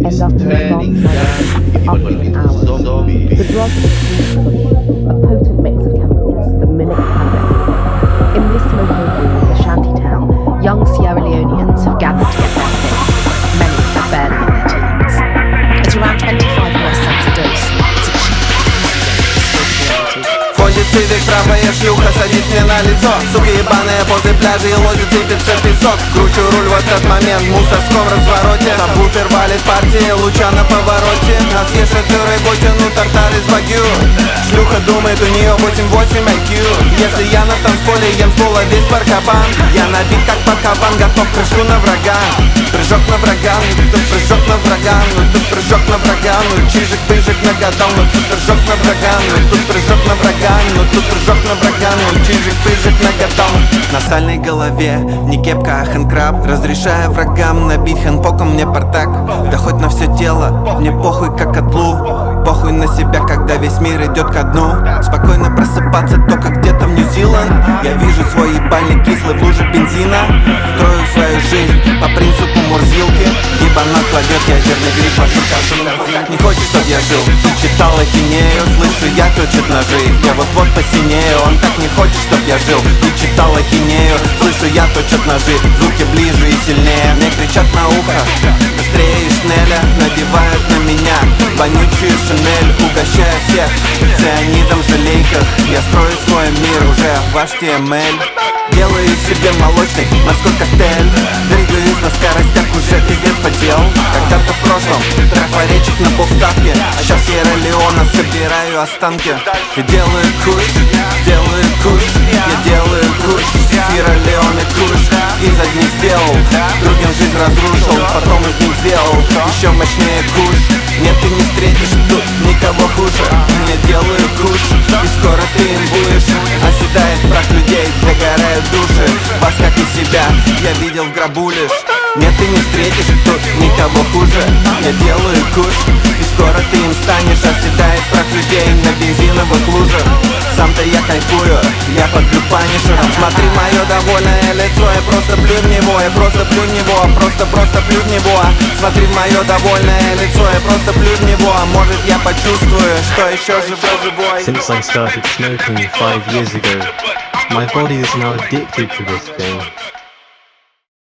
end up in a long silence after an hour. The drug is used a potent mix of chemicals that mimic cannabis. In this smoking room of a shanty town, young Sierra Leoneans have gathered to get their fix. Many are barely in their teens. At around 25 US cents a dose, it's a cheap, easy way to escape reality. Ходит цивик, правая шлюха, садись мне на лицо. Сука ебаная возле пляжа и ловит, сыпется песок. Кручу руль в этот момент, в мусорском развороте. Сабвуфер валит партии, луча на повороте. Нас ешет рыботе, ну тартар из вагю. Шлюха думает, у нее 8-8 IQ. Если я на танцполе, ем с пола весь паркобан. Я набит как паркобан, готов к прыжку на врага. Прыжок на врага, ну тут прыжок на врага. Ну тут прыжок на врага, ну чижик-пыжик нагадал. Ну тут прыжок на врага, ну тут прыжок на врага. Ну тут прыжок на врага, ну чижик-пыжик нагадал. На сальной голове не кепка, а хэнкраб. Разрешая врагам набить хэнпоком мне портак. Да хоть на все тело, мне похуй как котлу. Похуй на себя, когда весь мир идет ко дну. Спокойно просыпаться только где-то в Нью-Зиланд. Я вижу свой ебальник кислый в луже бензина. Строю свою жизнь по принципу Мурзилки. Ебанат кладет ядерный гриб, пошукавшим. Не хочешь, чтоб я жил? Ты читал ахинею, слышу, я точит ножи. Я вот-вот посинею, он так не хочет, чтоб я жил. Ты читал ахинею, слышу, я точит ножи. Звуки ближе и сильнее, мне кричат на ухо. Быстрее шнеля, надевают на меня вонючую шинель, угощая всех цианидом в жалейках. Я строю свой мир уже в HTML. Делаю себе молочный морской коктейль. Двигаюсь на скоростях, уже пиздец подел. Когда-то в прошлом трафаретчик на полставки, а сейчас Сьерра Леона собираю останки. И делаю куш, я делаю куш. Сьерра Леоне куш, из одних сделал, другим жизнь разрушил, потом из них сделал еще мощнее куш. Нет, ты не встретишь тут никого хуже. Я делаю куш, и скоро ты им будешь. Оседает прах людей, догорают души. Вас, как и себя, я видел в гробу лишь. Нет, ты не встретишь тут никого хуже. Я делаю куш, и скоро ты им станешь. Оседает прах людей на бензиновых лужах. Сам-то я кайфую, я под панишером. Смотри мое довольное лицо, я просто плю в него. Я просто плю в него, просто плю в него. Смотри в мое довольное лицо, я просто плю в него. Может я почувствую, что еще живой. Since I started smoking 5 years ago, my body is now addicted to this thing.